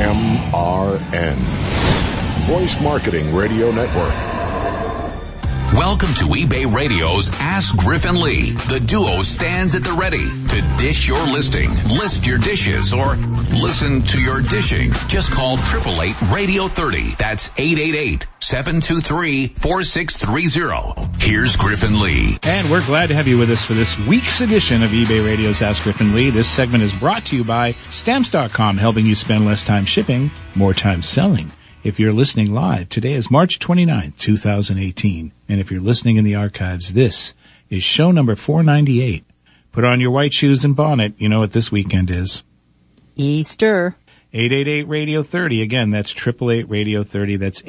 WMRN. Voice Marketing Radio Network. Welcome to eBay Radio's Ask Griffin Lee. The duo stands at the ready to dish your listing, list your dishes, or listen to your dishing. Just call 888-RADIO-30. That's 888-723-4630. Here's Griffin Lee. And we're glad to have you with us for this week's edition of eBay Radio's Ask Griffin Lee. This segment is brought to you by Stamps.com, helping you spend less time shipping, more time selling. If you're listening live, today is March 29th, 2018. And if you're listening in the archives, this is show number 498. Put on your white shoes and bonnet. You know what this weekend is. Easter. 888-RADIO-30. Again, that's 888-RADIO-30. That's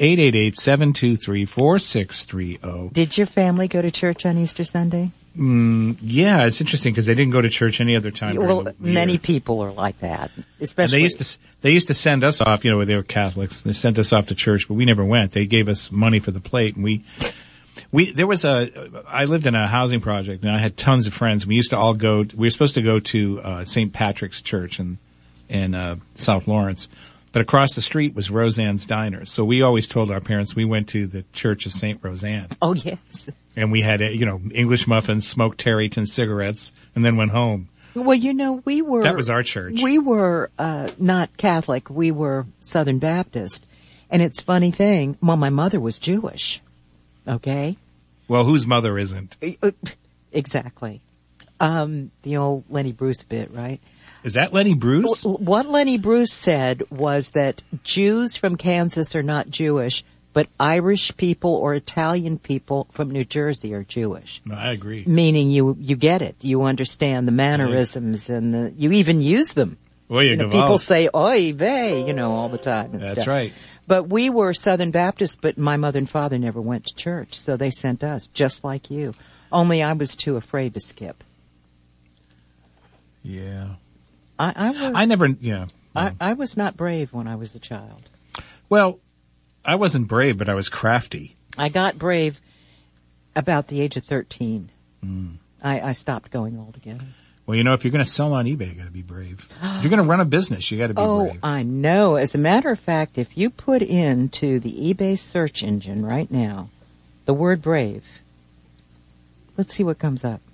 888-723-4630. Did your family go to church on Easter Sunday? Yeah, it's interesting because they didn't go to church any other time. Well, many people are like that, especially. And they used to send us off, they were Catholics. They sent us off to church, but we never went. They gave us money for the plate, and I lived in a housing project, and I had tons of friends. We used to all we were supposed to go to St. Patrick's Church in South Lawrence, but across the street was Roseanne's Diner. So we always told our parents we went to the Church of St. Roseanne. Oh, yes. And we had, English muffins, smoked Tarryton cigarettes, and then went home. Well, that was our church. We were, not Catholic. We were Southern Baptist. And it's a funny thing. Well, my mother was Jewish. Okay? Well, whose mother isn't? Exactly. The old Lenny Bruce bit, right? Is that Lenny Bruce? What Lenny Bruce said was that Jews from Kansas are not Jewish, but Irish people or Italian people from New Jersey are Jewish. No, I agree. Meaning you get it. You understand the mannerisms and you even use them. Well, people say, oy vey, all the time. That's stuff. Right. But we were Southern Baptist, but my mother and father never went to church, so they sent us, just like you. Only I was too afraid to skip. Yeah. I was not brave when I was a child. Well, I wasn't brave, but I was crafty. I got brave about the age of 13. I stopped going altogether. Well, if you're going to sell on eBay, you got to be brave. If you're going to run a business, you got to be brave. Oh, I know. As a matter of fact, if you put into the eBay search engine right now the word brave, let's see what comes up.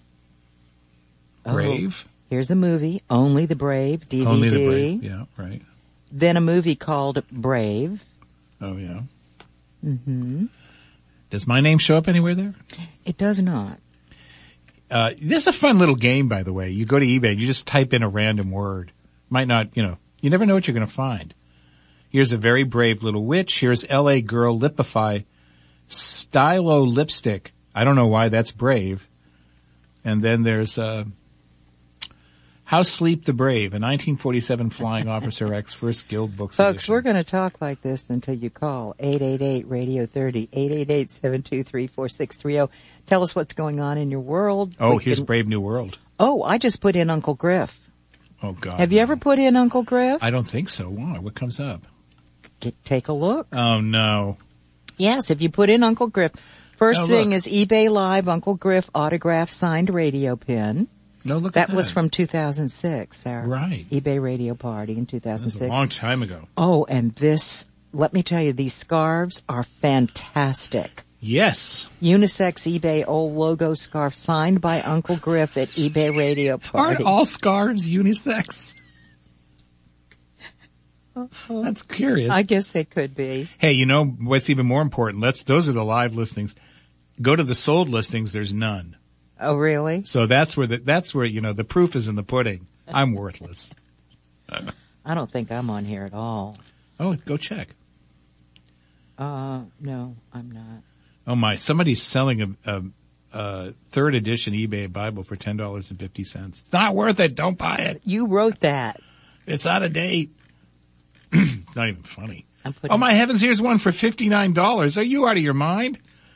Brave? Here's a movie, Only the Brave, DVD. Only the Brave, yeah, right. Then a movie called Brave. Oh, yeah. Mm-hmm. Does my name show up anywhere there? It does not. This is a fun little game, by the way. You go to eBay, you just type in a random word. Might not, you never know what you're going to find. Here's a very brave little witch. Here's LA Girl Lipify Stylo Lipstick. I don't know why that's brave. And then there's, How Sleep the Brave, a 1947 Flying Officer X First Guild Books Folks, edition. we're going to talk like this until you call 888-RADIO-30, 888-723-4630. Tell us what's going on in your world. Oh, here's Brave New World. Oh, I just put in Uncle Griff. Oh, God. Have you ever put in Uncle Griff? I don't think so. Why? What comes up? Take a look. Oh, no. Yes, if you put in Uncle Griff. First thing is eBay Live Uncle Griff autograph signed radio pin. No, look that at that. was from 2006, our right. eBay radio party in 2006. That was a long time ago. Oh, and this, let me tell you, these scarves are fantastic. Yes. Unisex eBay old logo scarf signed by Uncle Griff at eBay radio party. Aren't all scarves unisex? That's curious. I guess they could be. Hey, what's even more important? Those are the live listings. Go to the sold listings. There's none. Oh, really? So that's where the proof is in the pudding. I'm worthless. I don't think I'm on here at all. Oh, go check. No, I'm not. Oh my, somebody's selling a third edition eBay Bible for $10.50. It's not worth it. Don't buy it. You wrote that. It's out of date. It's not even funny. Oh my heavens, here's one for $59. Are you out of your mind?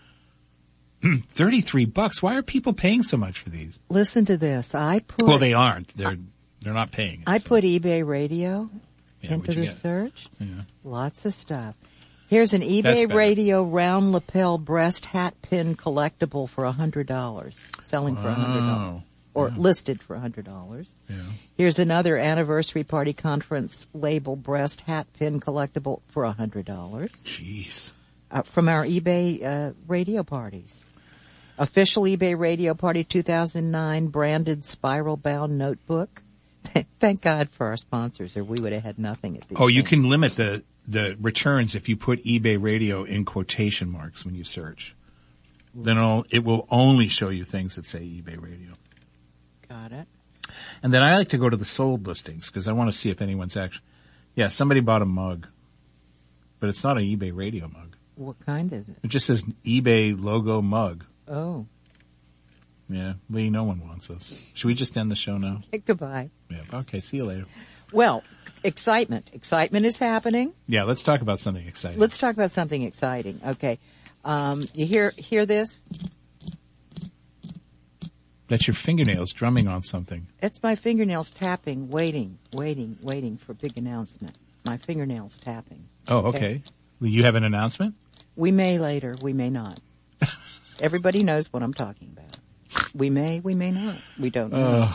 $33. Why are people paying so much for these? Listen to this. Well, they aren't. They're not paying. I put eBay Radio into the search. Yeah. Lots of stuff. Here's an eBay Radio round lapel breast hat pin collectible for $100. Selling for $100. or listed for $100. Yeah. Here's another anniversary party conference label breast hat pin collectible for $100. Jeez. From our eBay radio parties. Official eBay Radio Party 2009 branded spiral bound notebook. Thank God for our sponsors, or we would have had nothing at these. Oh, you can limit the returns if you put eBay Radio in quotation marks when you search. Then it will only show you things that say eBay Radio. Got it. And then I like to go to the sold listings because I want to see if anyone's actually. Yeah, somebody bought a mug, but it's not an eBay Radio mug. What kind is it? It just says eBay logo mug. Oh. Yeah, Lee, no one wants us. Should we just end the show now? Goodbye. Yeah. Okay. See you later. Well, excitement. Excitement is happening. Yeah. Let's talk about something exciting. Let's talk about something exciting. Okay. You hear this? That's your fingernails drumming on something. It's my fingernails tapping, waiting for big announcement. My fingernails tapping. Oh, okay. Will you have an announcement? We may later. We may not. Everybody knows what I'm talking about. We may not. We don't know.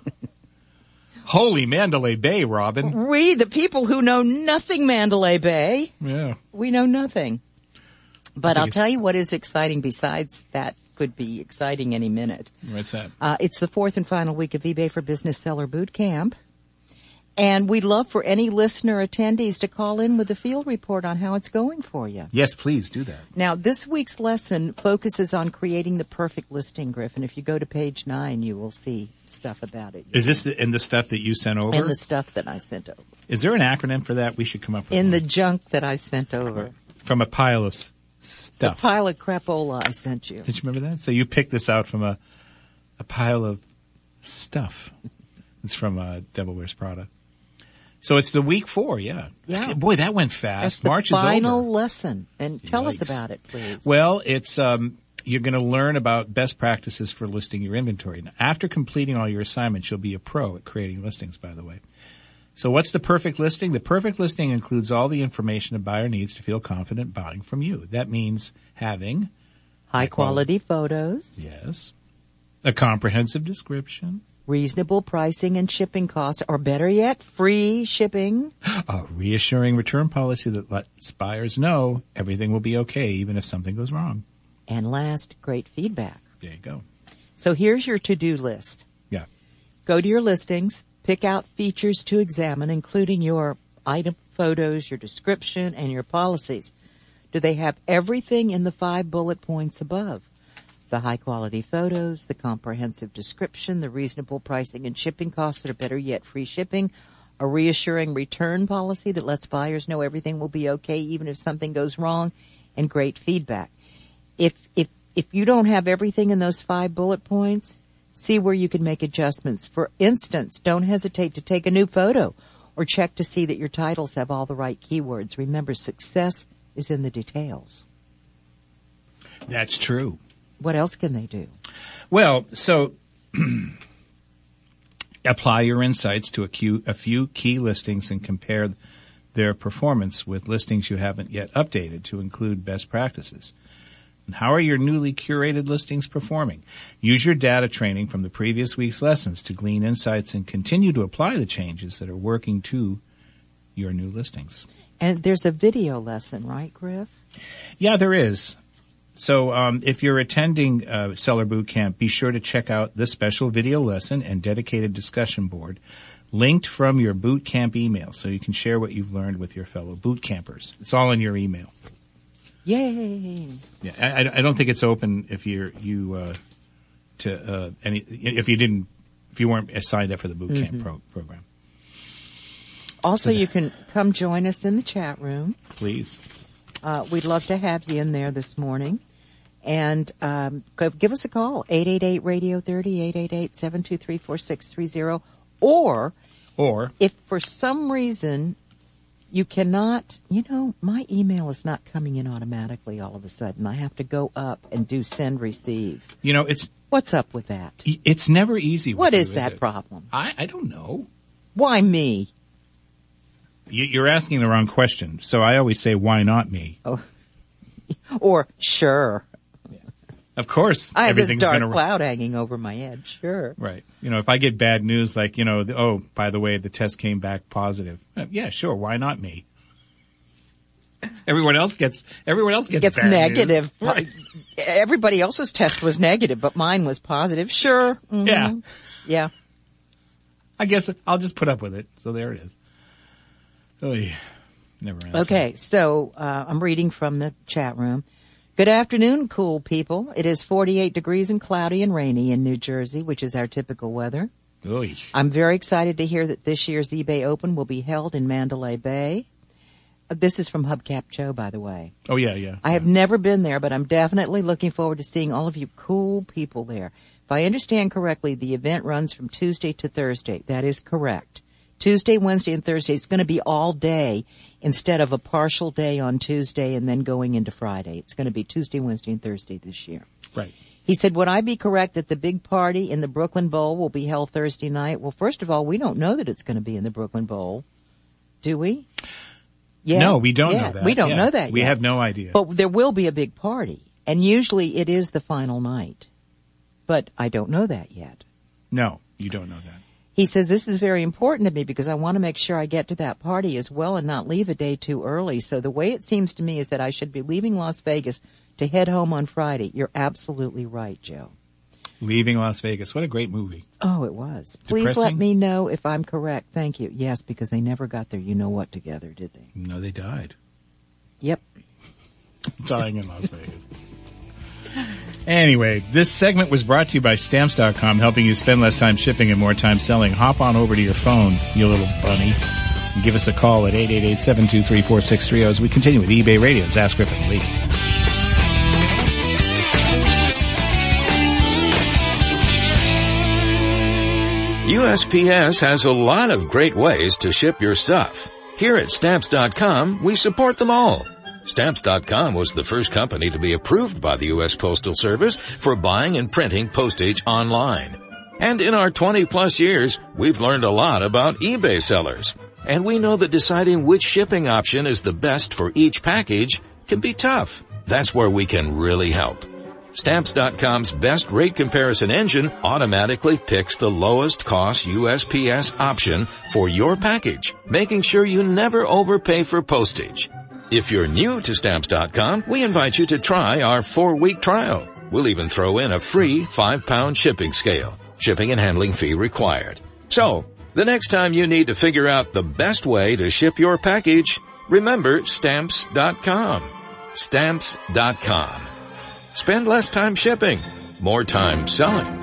Holy Mandalay Bay, Robin. We, the people who know nothing Mandalay Bay, Yeah. we know nothing. But I'll tell you what is exciting besides that could be exciting any minute. What's that? It's the fourth and final week of eBay for Business Seller Boot Camp. And we'd love for any listener attendees to call in with a field report on how it's going for you. Yes, please do that. Now, this week's lesson focuses on creating the perfect listing, Griffin. If you go to page 9, you will see stuff about it. Is this in the stuff that you sent over? In the stuff that I sent over. Is there an acronym for that? We should come up with In one. the junk that I sent over. From a pile of stuff. The pile of crapola I sent you. Did you remember that? So you picked this out from a pile of stuff. It's from Devil Wears Prada. So it's the week 4, yeah. Yeah. Boy, that went fast. That's the March is over. final lesson. And tell us Yikes. about it, please. Well, it's you're going to learn about best practices for listing your inventory. Now, after completing all your assignments, you'll be a pro at creating listings, by the way. So what's the perfect listing? The perfect listing includes all the information a buyer needs to feel confident buying from you. That means having High quality photos, yes, a comprehensive description, reasonable pricing and shipping cost, or better yet, free shipping. a reassuring return policy that lets buyers know everything will be okay even if something goes wrong. And last, great feedback. There you go. So here's your to-do list. Yeah. Go to your listings, pick out features to examine, including your item photos, your description, and your policies. Do they have everything in the 5 bullet points above? The high-quality photos, the comprehensive description, the reasonable pricing and shipping costs, or better yet, free shipping, a reassuring return policy that lets buyers know everything will be okay even if something goes wrong, and great feedback. If you don't have everything in those 5 bullet points, see where you can make adjustments. For instance, don't hesitate to take a new photo or check to see that your titles have all the right keywords. Remember, success is in the details. That's true. What else can they do? Well, so apply your insights to a few key listings and compare their performance with listings you haven't yet updated to include best practices. And how are your newly curated listings performing? Use your data training from the previous week's lessons to glean insights and continue to apply the changes that are working to your new listings. And there's a video lesson, right, Griff? Yeah, there is. So if you're attending Seller Boot Camp, be sure to check out this special video lesson and dedicated discussion board linked from your boot camp email so you can share what you've learned with your fellow boot campers. It's all in your email. Yay! Yeah, I don't think it's open if if you weren't signed up for the boot camp program. Also, you can come join us in the chat room. Please. We'd love to have you in there this morning. And give us a call, 888-RADIO-30, 888-723-4630. Or if for some reason you cannot, my email is not coming in automatically all of a sudden. I have to go up and do send receive. What's up with that? It's never easy. What is that problem? I don't know. Why me? You're asking the wrong question. So I always say, why not me? Oh, or sure. Yeah. Of course, I have this everything's dark going to cloud hanging over my head. Sure. Right. If I get bad news, like oh, by the way, the test came back positive. Yeah, sure. Why not me? Everyone else gets bad negative. News. Right. Everybody else's test was negative, but mine was positive. Sure. Mm-hmm. Yeah. I guess I'll just put up with it. So there it is. Oh, yeah. Never ends. Okay. So, I'm reading from the chat room. Good afternoon, cool people. It is 48 degrees and cloudy and rainy in New Jersey, which is our typical weather. Oy. I'm very excited to hear that this year's eBay Open will be held in Mandalay Bay. This is from Hubcap Joe, by the way. Oh, yeah. I have never been there, but I'm definitely looking forward to seeing all of you cool people there. If I understand correctly, the event runs from Tuesday to Thursday. That is correct. Tuesday, Wednesday, and Thursday. It's going to be all day instead of a partial day on Tuesday and then going into Friday. It's going to be Tuesday, Wednesday, and Thursday this year. Right. He said, would I be correct that the big party in the Brooklyn Bowl will be held Thursday night? Well, first of all, we don't know that it's going to be in the Brooklyn Bowl. Do we? Yeah. No, we don't know that. We don't know that yet. We have no idea. But there will be a big party. And usually it is the final night. But I don't know that yet. No, you don't know that. He says, this is very important to me because I want to make sure I get to that party as well and not leave a day too early. So the way it seems to me is that I should be leaving Las Vegas to head home on Friday. You're absolutely right, Joe. Leaving Las Vegas. What a great movie. Oh, it was. Please let me know if I'm correct. Thank you. Yes, because they never got their you-know-what together, did they? No, they died. Yep. Dying in Las Vegas. Anyway, this segment was brought to you by Stamps.com, helping you spend less time shipping and more time selling. Hop on over to your phone, you little bunny, and give us a call at 888-723-4630 as we continue with eBay Radio's Ask Griffin Lee. USPS has a lot of great ways to ship your stuff. Here at Stamps.com, we support them all. Stamps.com was the first company to be approved by the U.S. Postal Service for buying and printing postage online. And in our 20-plus years, we've learned a lot about eBay sellers. And we know that deciding which shipping option is the best for each package can be tough. That's where we can really help. Stamps.com's best rate comparison engine automatically picks the lowest cost USPS option for your package, making sure you never overpay for postage. If you're new to Stamps.com, we invite you to try our 4-week trial. We'll even throw in a free 5-pound shipping scale, shipping and handling fee required. So, the next time you need to figure out the best way to ship your package, remember Stamps.com. Stamps.com. Spend less time shipping, more time selling.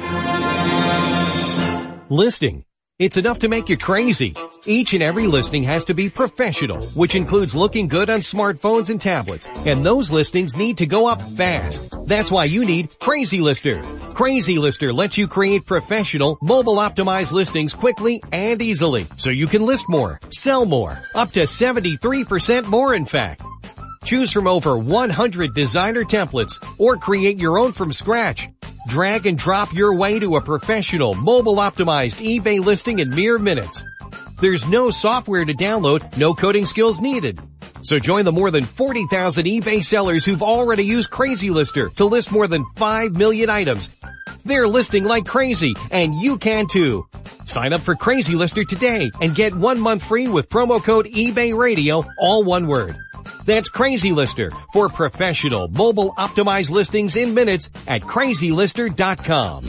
Listing. It's enough to make you crazy. Each and every listing has to be professional, which includes looking good on smartphones and tablets. And those listings need to go up fast. That's why you need Crazy Lister. Crazy Lister lets you create professional, mobile-optimized listings quickly and easily, so you can list more, sell more, up to 73% more in fact. Choose from over 100 designer templates or create your own from scratch. Drag and drop your way to a professional, mobile-optimized eBay listing in mere minutes. There's no software to download, no coding skills needed. So join the more than 40,000 eBay sellers who've already used Crazy Lister to list more than 5 million items. They're listing like crazy, and you can too. Sign up for Crazy Lister today and get 1 month free with promo code eBay Radio, all one word. That's Crazy Lister for professional, mobile-optimized listings in minutes at crazylister.com.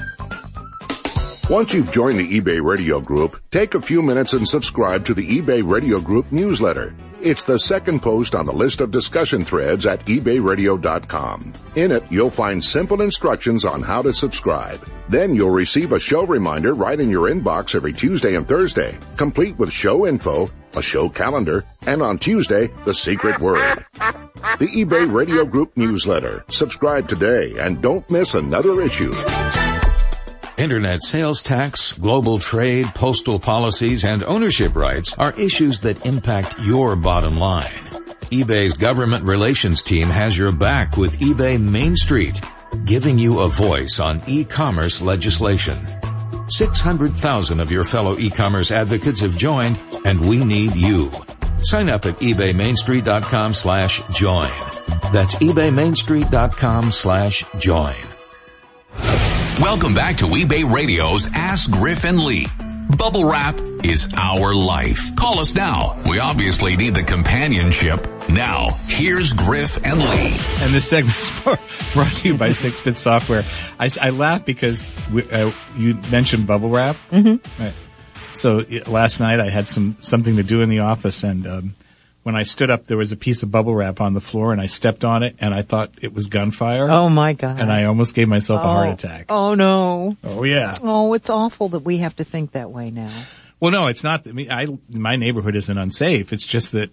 Once you've joined the eBay Radio Group, take a few minutes and subscribe to the eBay Radio Group newsletter. It's the second post on the list of discussion threads at ebayradio.com. In it, you'll find simple instructions on how to subscribe. Then you'll receive a show reminder right in your inbox every Tuesday and Thursday, complete with show info, a show calendar, and on Tuesday, the secret word. The eBay Radio Group newsletter. Subscribe today and don't miss another issue. Internet sales tax, global trade, postal policies, and ownership rights are issues that impact your bottom line. eBay's government relations team has your back with eBay Main Street, giving you a voice on e-commerce legislation. 600,000 of your fellow e-commerce advocates have joined, and we need you. Sign up at ebaymainstreet.com/join. That's ebaymainstreet.com/join. Welcome back to eBay Radio's Ask Griff and Lee. Bubble wrap is our life. Call us now. We obviously need the companionship. Now, here's Griff and Lee. And this segment's brought to you by 6-Bit Software. I laugh because you mentioned bubble wrap. Mm-hmm. Right. So last night I had something to do in the office, and when I stood up, there was a piece of bubble wrap on the floor, and I stepped on it, and I thought it was gunfire. Oh, my God. And I almost gave myself a heart attack. Oh, no. Oh, yeah. Oh, it's awful that we have to think that way now. Well, no, it's not. I mean, my neighborhood isn't unsafe. It's just that,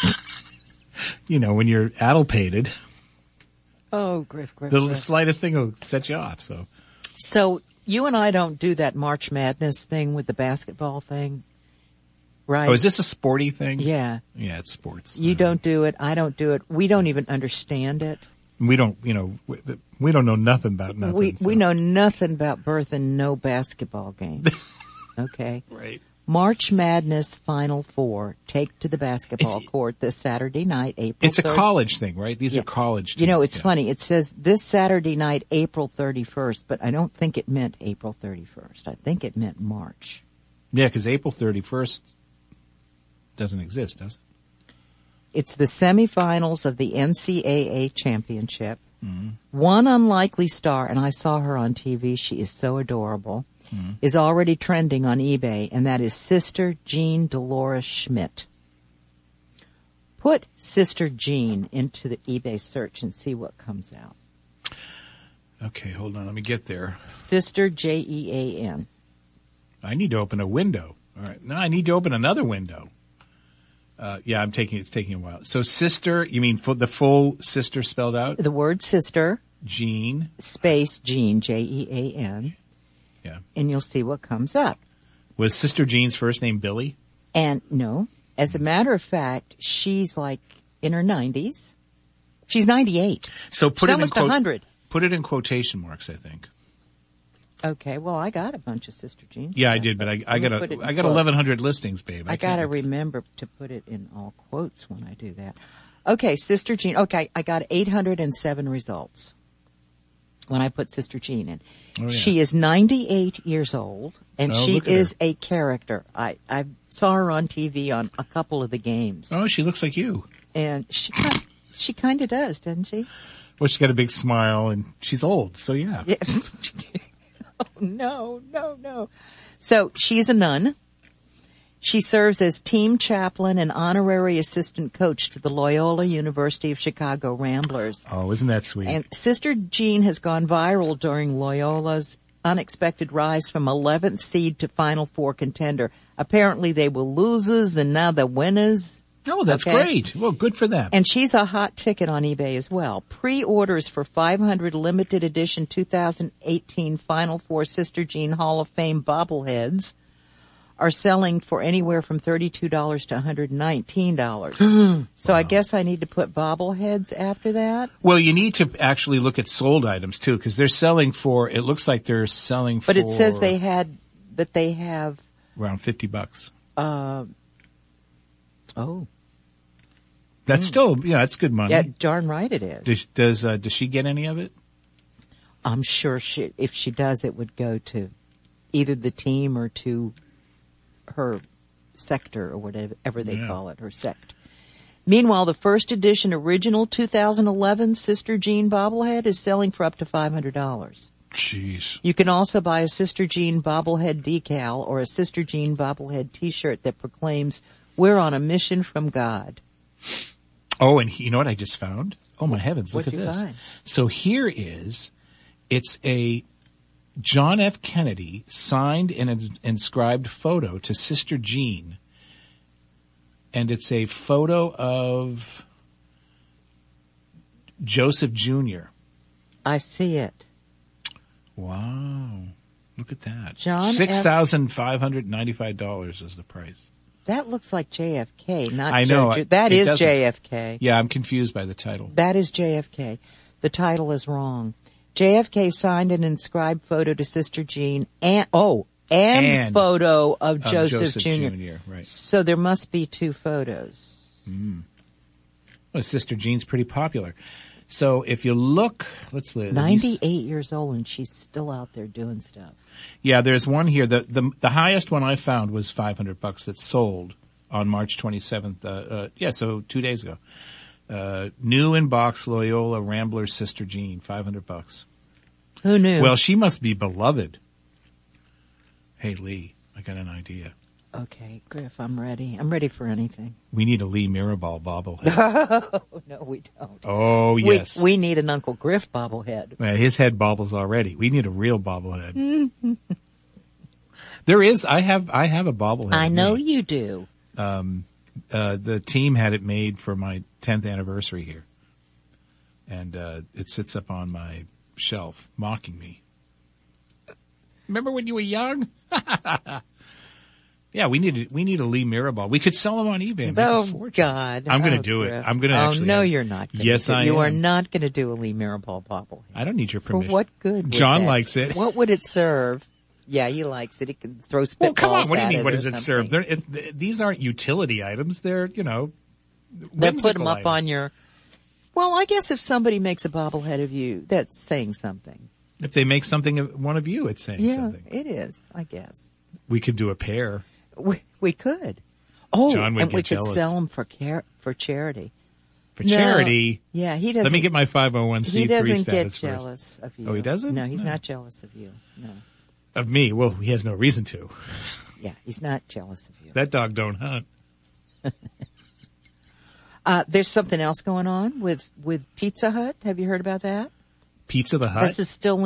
when you're addlepated. Oh, Griff. The slightest thing will set you off, so. So, you and I don't do that March Madness thing with the basketball thing, right? Oh, is this a sporty thing? Yeah. Yeah, it's sports. You don't do it. I don't do it. We don't even understand it. We don't, we don't know nothing about nothing. We know nothing about birth and no basketball games. Okay. Right. March Madness Final Four take to the basketball court this Saturday night, April 3rd. It's a college thing, right? These are college teams. It's funny. It says this Saturday night, April 31st, but I don't think it meant April 31st. I think it meant March. Yeah, because April 31st doesn't exist, does it? It's the semifinals of the NCAA championship. Mm-hmm. One unlikely star, and I saw her on TV. She is so adorable. Is already trending on eBay, and that is Sister Jean Dolores Schmidt. Put Sister Jean into the eBay search and see what comes out. Okay, hold on. Let me get there. Sister Jean. I need to open a window. All right. No, I need to open another window. Yeah, it's taking a while. So sister, you mean the full sister spelled out? The word sister. Jean. Space Jean, Jean. Yeah. And you'll see what comes up. Was Sister Jean's first name Billy? And no. As a matter of fact, she's like in her 90s. She's 98. So put she's it almost in 100. Put it in quotation marks, I think. Okay, well, I got a bunch of Sister Jeans. Yeah, I did, but I got 1,100 listings, babe. I got to remember to put it in all quotes when I do that. Okay, Sister Jean. Okay, I got 807 results when I put Sister Jean in. Oh, yeah. She is 98 years old, and she is a character. I saw her on TV on a couple of the games. Oh, she looks like you. And she kind of does, doesn't she? Well, she's got a big smile, and she's old, so yeah. Oh, no. So she's a nun. She serves as team chaplain and honorary assistant coach to the Loyola University of Chicago Ramblers. Oh, isn't that sweet? And Sister Jean has gone viral during Loyola's unexpected rise from 11th seed to Final Four contender. Apparently they were losers and now they're winners. Oh, that's great. Well, good for them. And she's a hot ticket on eBay as well. Pre-orders for 500 limited edition 2018 Final Four Sister Jean Hall of Fame bobbleheads are selling for anywhere from $32 to $119. So I guess I need to put bobbleheads after that. Well, you need to actually look at sold items too, because they're selling for, it looks like they're selling for. But it says they have around $50. Oh. That's still, that's good money. Yeah, darn right it is. Does she get any of it? I'm sure if she does, it would go to either the team or to her sector or whatever they call it, her sect. Meanwhile, the first edition original 2011 Sister Jean bobblehead is selling for up to $500. Jeez. You can also buy a Sister Jean bobblehead decal or a Sister Jean bobblehead t-shirt that proclaims, "We're on a mission from God." Oh, and you know what I just found? Oh my heavens, look at this. What'd you find? So here it's a John F. Kennedy signed and inscribed photo to Sister Jean. And it's a photo of Joseph Jr. I see it. Wow. Look at that. $6,595 is the price. That looks like JFK, not I know. That is JFK. Yeah, I'm confused by the title. That is JFK. The title is wrong. JFK signed an inscribed photo to Sister Jean and photo of Joseph Jr. Right. So there must be two photos. Well, Sister Jean's pretty popular. So if you look, let's look. 98 years old and she's still out there doing stuff. Yeah, there's one here. The highest one I found was $500 that sold on March 27th. So 2 days ago. New in box Loyola Rambler Sister Jean, $500. Who knew? Well, she must be beloved. Hey, Lee, I got an idea. Okay, Griff, I'm ready. I'm ready for anything. We need a Lee Mirabal bobblehead. No, we don't. Oh, yes. We need an Uncle Griff bobblehead. Well, his head bobbles already. We need a real bobblehead. There is. I have a bobblehead. I know you do. The team had it made for my 10th anniversary here. And it sits up on my shelf, mocking me. Remember when you were young? Yeah, we need a Lee Mirabal. We could sell them on eBay and make a fortune. God. I'm going to do it. I'm going to actually. Oh, no, you're not. Yes, I am. You are not going to do a Lee Mirabal bobblehead. I don't need your permission. For what good would John that? likes it. What would it serve? Yeah, he likes it. He can throw spitballs. Well, come on. What do you mean? at What it does or it something. serve? These aren't utility items. They're, They put whimsical them up items. on your. Well, I guess if somebody makes a bobblehead of you, that's saying something. If they make something of one of you, it's saying something. Yeah, it is. I guess We could do a pair. we could. Oh, John would and get we could jealous. sell them for charity. For charity. Yeah, he doesn't. Let me get my 501c3 He doesn't get status first. jealous of you. Oh, he doesn't? No, he's No. not jealous of you. No. Of me? Well, he has no reason to. Yeah, he's not jealous of you. That dog don't hunt. There's something else going on with Pizza Hut. Have you heard about that? Pizza the Hut? This is still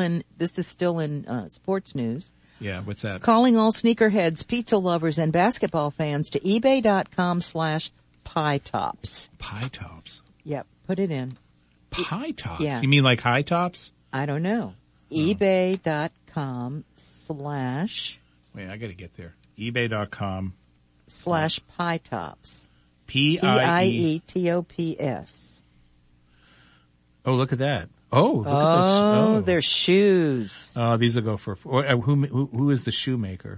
in sports news. Yeah, what's that? Calling all sneakerheads, pizza lovers, and basketball fans to ebay.com/pie tops. Pie tops. Yep, put it in. Pie tops? Yeah. You mean like high tops? I don't know. ebay.com/ Wait, I gotta get there. ebay.com /pie tops. P-I-E. PIETOPS. Oh, look at that. Oh, look at this. Oh, they're shoes. Oh, these will go for, who is the shoemaker?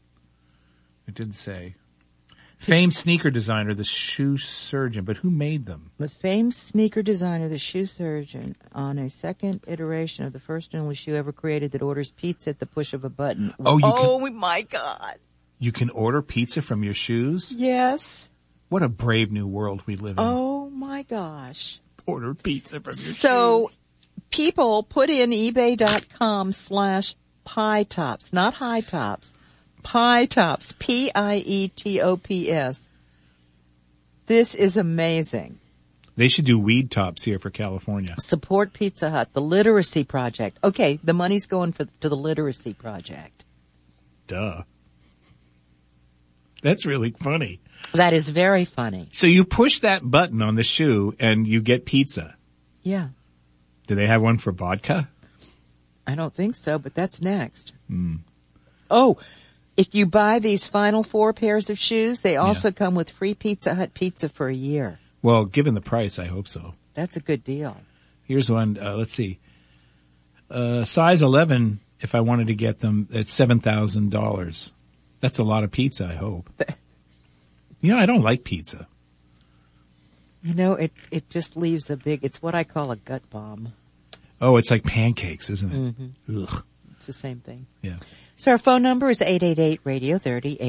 It didn't say. Famed sneaker designer, the shoe surgeon, but who made them? The famed sneaker designer, the shoe surgeon, on a second iteration of the first and only shoe ever created that orders pizza at the push of a button. Oh, my God. You can order pizza from your shoes? Yes. What a brave new world we live in. Oh my gosh. Order pizza from your So shoes. people put in ebay.com/pie tops, not high tops. Pie tops. PIETOPS. This is amazing. They should do weed tops here for California. Support Pizza Hut, the Literacy Project. Okay, the money's going to the Literacy Project. Duh. That's really funny. That is very funny. So you push that button on the shoe and you get pizza. Yeah. Do they have one for vodka? I don't think so, but that's next. Oh, if you buy these final 4 pairs of shoes, they also come with free Pizza Hut pizza for a year. Well, given the price, I hope so. That's a good deal. Here's one. Let's see. Size 11, if I wanted to get them, it's $7,000. That's a lot of pizza, I hope. I don't like pizza. It just leaves it's what I call a gut bomb. Oh, it's like pancakes, isn't it? Mm-hmm. Ugh. It's the same thing. Yeah. So our phone number is 888-RADIO-30,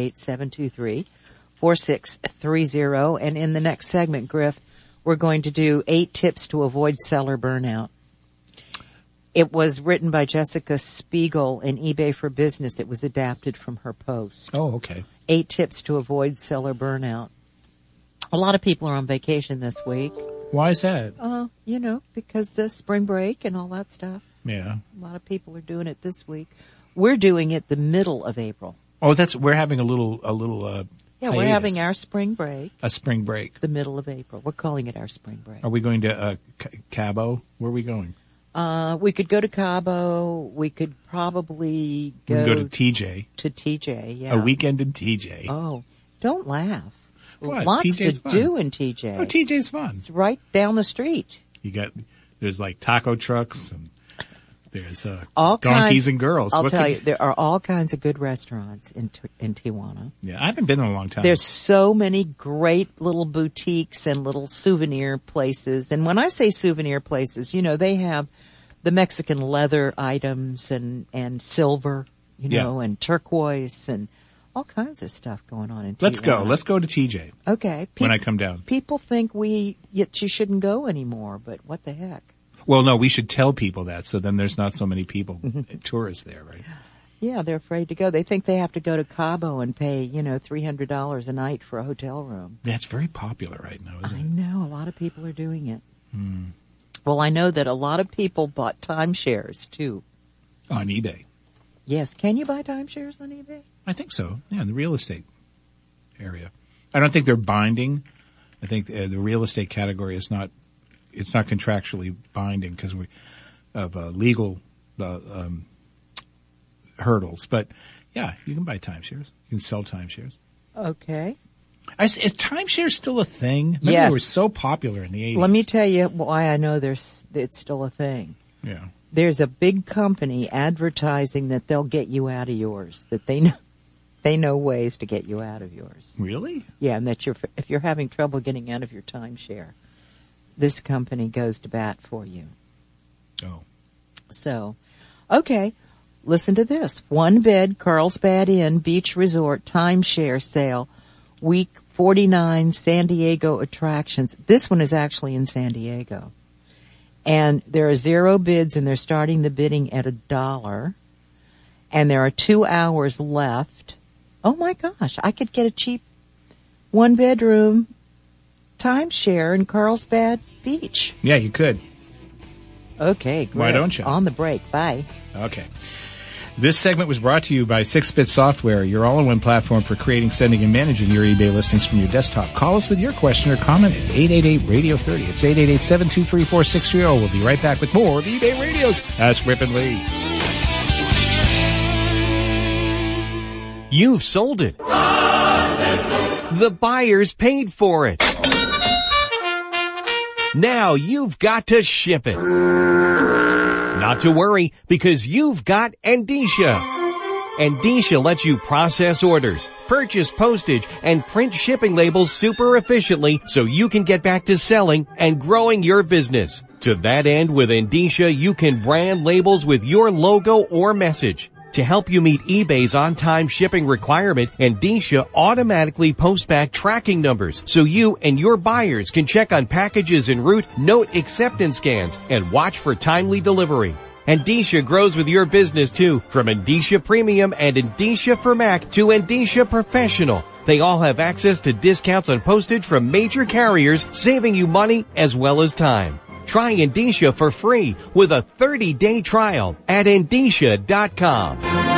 888-723-4630. And in the next segment, Griff, we're going to do 8 tips to avoid seller burnout. It was written by Jessica Spiegel in eBay for Business. It was adapted from her post. Oh, okay. 8 tips to avoid seller burnout. A lot of people are on vacation this week. Why is that? Because the spring break and all that stuff. Yeah. A lot of people are doing it this week. We're doing it the middle of April. Oh, we're having a little Yeah, we're having our spring break. A spring break. The middle of April. We're calling it our spring break. Are we going to Cabo? Where are we going? We could go to Cabo. We could probably We can go to TJ. To TJ, yeah. A weekend in TJ. Oh, don't laugh. What? Lots TJ's to fun. do in TJ. Oh, TJ's fun. It's right down the street. There's like taco trucks and There's all donkeys and girls. I'll tell you, there are all kinds of good restaurants in Tijuana. Yeah, I haven't been in a long time. There's so many great little boutiques and little souvenir places. And when I say souvenir places, they have the Mexican leather items and silver, and turquoise and all kinds of stuff going on in Tijuana. Let's go to TJ. Okay. When I come down. People think you shouldn't go anymore, but what the heck? Well, no, we should tell people that, so then there's not so many people, tourists there, right? Yeah, they're afraid to go. They think they have to go to Cabo and pay, $300 a night for a hotel room. That's very popular right now, isn't it? I know. A lot of people are doing it. Well, I know that a lot of people bought timeshares, too. On eBay. Yes. Can you buy timeshares on eBay? I think so. Yeah, in the real estate area. I don't think they're binding. I think the real estate category is not. It's not contractually binding because of legal hurdles. But yeah, you can buy timeshares. You can sell timeshares. Okay. Is timeshares still a thing? Remember Yes. They were so popular in the 80s. Let me tell you why I know it's still a thing. Yeah. There's a big company advertising that they'll get you out of yours. That they know ways to get you out of yours. Really? Yeah, and that if you're having trouble getting out of your timeshare, this company goes to bat for you. Oh. So, okay, listen to this. 1 bed Carlsbad Inn Beach Resort timeshare sale, week 49 San Diego attractions. This one is actually in San Diego. And there are 0 bids and they're starting the bidding at $1. And there are 2 hours left. Oh my gosh, I could get a cheap 1-bedroom timeshare in Carlsbad Beach. Yeah, you could. Okay, great. Why don't you? On the break. Bye. Okay. This segment was brought to you by 6-Bit Software, your all-in-one platform for creating, sending, and managing your eBay listings from your desktop. Call us with your question or comment at 888-RADIO-30. It's 888-723-4630. We'll be right back with more of eBay Radio's Ask Rip and Lee. You've sold it. The buyers paid for it. Now you've got to ship it. Not to worry, because you've got Endicia. Endicia lets you process orders, purchase postage, and print shipping labels super efficiently so you can get back to selling and growing your business. To that end, with Endicia, you can brand labels with your logo or message. To help you meet eBay's on-time shipping requirement, Endicia automatically posts back tracking numbers so you and your buyers can check on packages en route, note acceptance scans, and watch for timely delivery. Endicia grows with your business too, from Endicia Premium and Endicia for Mac to Endicia Professional. They all have access to discounts on postage from major carriers, saving you money as well as time. Try Endicia for free with a 30-day trial at Endicia.com.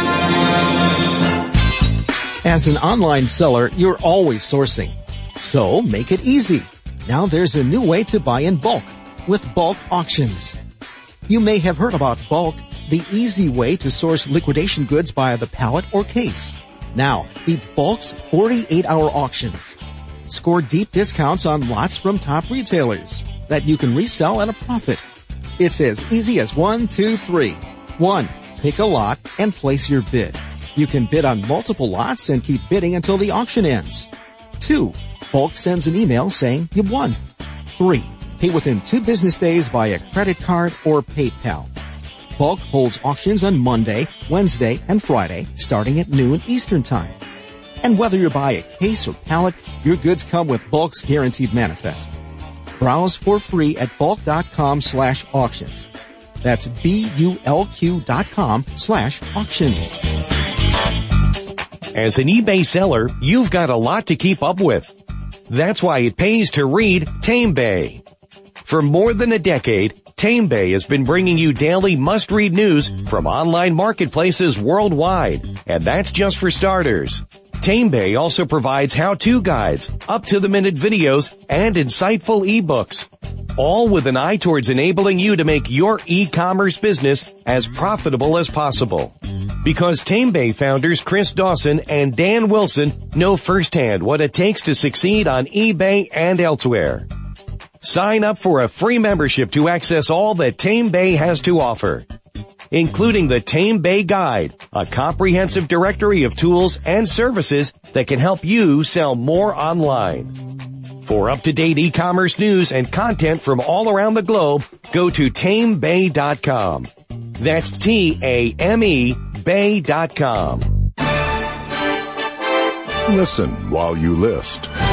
As an online seller, you're always sourcing. So make it easy. Now there's a new way to buy in bulk with bulk auctions. You may have heard about bulk, the easy way to source liquidation goods by the pallet or case. Now, beat bulk's 48-hour auctions. Score deep discounts on lots from top retailers that you can resell at a profit. It's as easy as 1, 2, 3. 1. Pick a lot and place your bid. You can bid on multiple lots and keep bidding until the auction ends. 2. Bulk sends an email saying you won. 3. Pay within 2 business days via credit card or PayPal. Bulk holds auctions on Monday, Wednesday, and Friday starting at noon Eastern Time. And whether you buy a case or pallet, your goods come with Bulk's guaranteed manifest. Browse for free at bulk.com/auctions. That's BULQ.com/auctions. As an eBay seller, you've got a lot to keep up with. That's why it pays to read TameBay. For more than a decade, TameBay has been bringing you daily must-read news from online marketplaces worldwide, and that's just for starters. TameBay also provides how-to guides, up-to-the-minute videos, and insightful ebooks, all with an eye towards enabling you to make your e-commerce business as profitable as possible. Because TameBay founders Chris Dawson and Dan Wilson know firsthand what it takes to succeed on eBay and elsewhere. Sign up for a free membership to access all that TameBay has to offer. including the Tame Bay Guide, a comprehensive directory of tools and services that can help you sell more online. For up-to-date e-commerce news and content from all around the globe, go to tamebay.com. That's T-A-M-E Bay.com. Listen while you list.